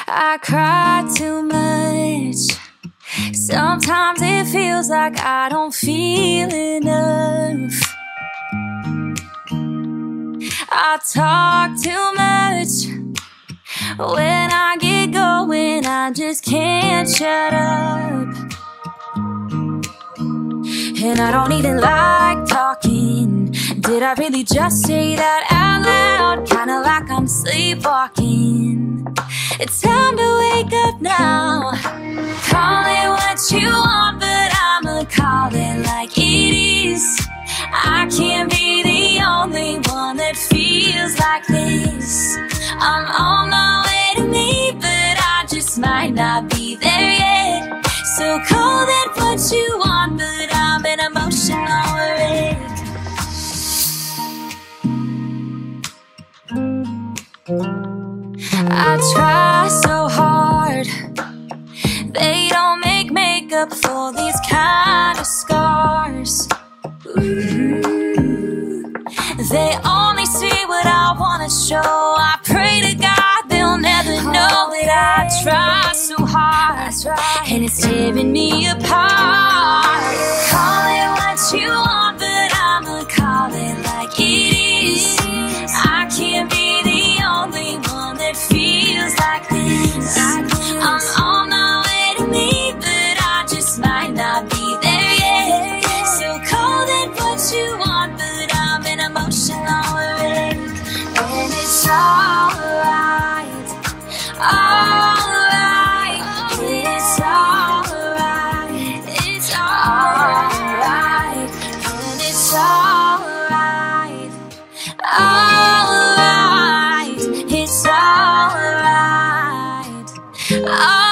I cry too much. Sometimes it feels like I don't feel enough. I talk too much. When I get going, I just can't shut up. And I don't even like talking. Did I really just say that out loud? Kinda like I'm sleepwalking. It's time to wake up now. Call it what you want, but I'ma call it like it is. I can't be the only one that feels like this. I'm on my way to me, but I just might not be there yet. So call that what you want, but I'm an emotional wreck. I try so hard. They don't make makeup for these kind of scars. They only see what I wanna show. I pray to God they'll never know that I try so hard, and it's tearing me apart. Call it what you want, but I'ma call it like it is. I can't be the only one that feels like this. I'm on my way to me, but I just might not be there yet. So call it what you want, but I'm an emotional wreck. And it's alright, alright, it's alright, it's alright, and it's alright, alright, it's alright.